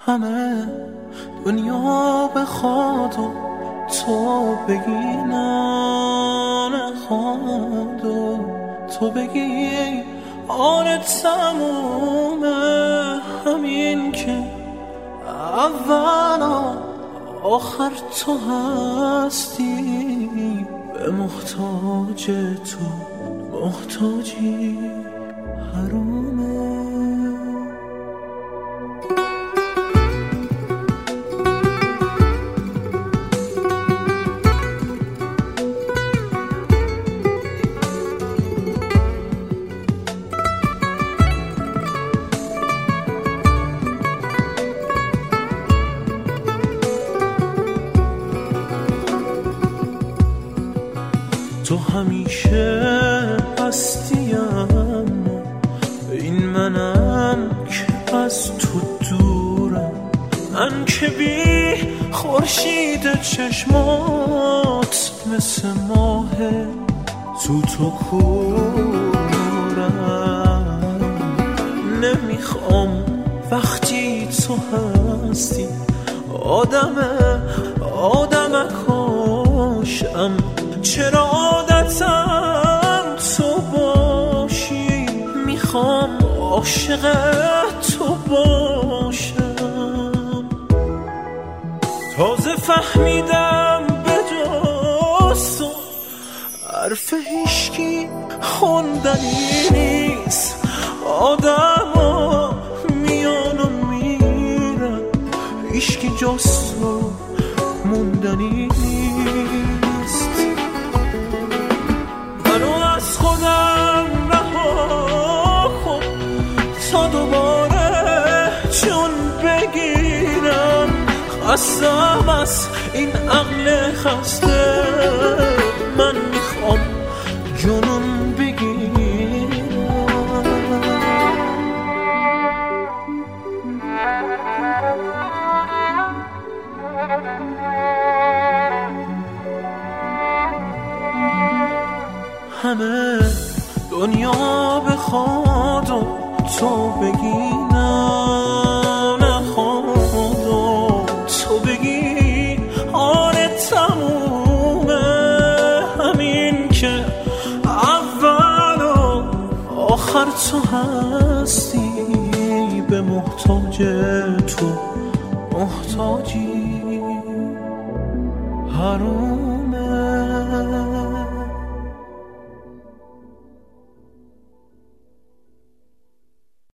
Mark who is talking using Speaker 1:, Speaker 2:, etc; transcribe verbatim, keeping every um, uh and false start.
Speaker 1: همه دنیا بخواد و تو بگی نه نخواد و تو بگی آره تمومه، همین که اول آخر تو هستی، به محتاج تو محتاجی حرومه. تو همیشه هستیم، این منم که از تو دورم، من که بی خورشید چشمات مثل ماه تو تو کورم. نمیخوام وقتی تو هستی آدم آدمکاشم، چرا عادتم تو باشی، میخوام عاشق تو باشم. تازه فهمیدم به جز تو حرف هیشکی خوندنی نیست، آدم ها میان و میرن، هیشکی جز تو موندنی نیست. منو از خودم رها کن تا دوباره چون بگیرم، خستم از این عقل خسته، من میخوام جنون بگیرم. همه دنیا بخواد و تو بگی نه نخواد و تو بگی آره تمومه، همین که اول و آخر تو هستی، به محتاج تو محتاجی حروم.